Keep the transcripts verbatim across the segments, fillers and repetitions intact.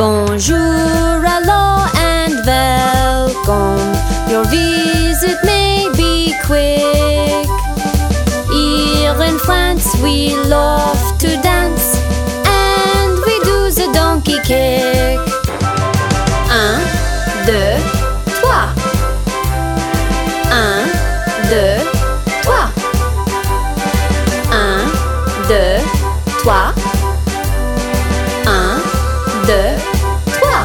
Bonjour, hello, and welcome. Your visit may be quick. Here in France we love to dance, and we do the donkey kick. Un, deux, trois. Un, deux, trois. Un, deux, trois. Un, deux, trois.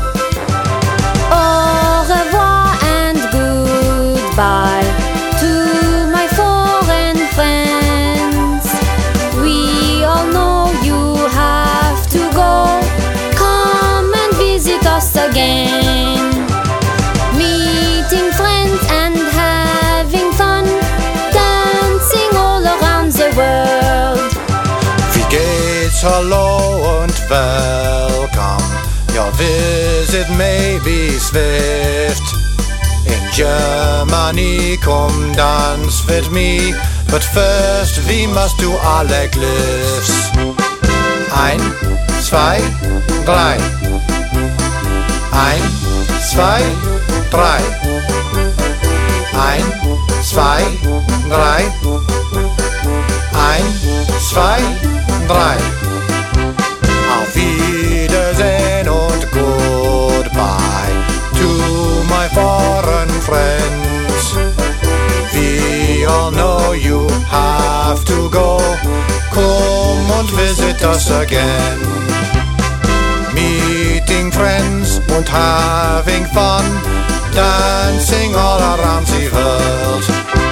Au revoir and goodbye to my foreign friends. We all know you have to go. Come and visit us again. Meeting friends and having fun, dancing all around the world. Wie geht's, hallo und welcome. Your visit may be swift. In Germany, come dance with me. But first we must do our leg lifts. Ein, zwei, drei. Ein, zwei, drei. Ein, zwei, drei. Ein, zwei, drei. Auf Wiedersehen und goodbye to my foreign friends. We all know you have to go. Come and visit us again. Meeting friends and having fun, dancing all around the world.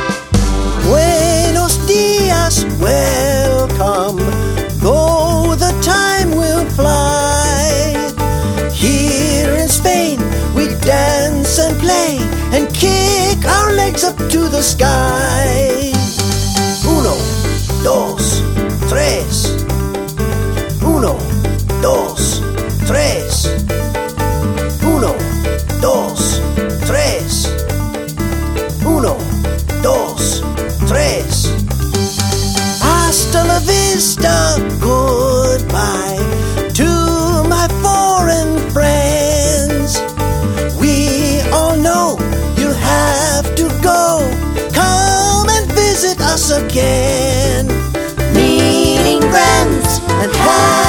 Buenos dias, welcome. Though the time will fly, here in Spain we dance and play and kick our legs up to the sky. Uno, dos, tres. Uno, dos, tres. Uno, dos, tres. Uno, dos, tres. Hasta la vista, goodbye to my foreign friends. We all know you have to go. Come and visit us again. Meeting friends and have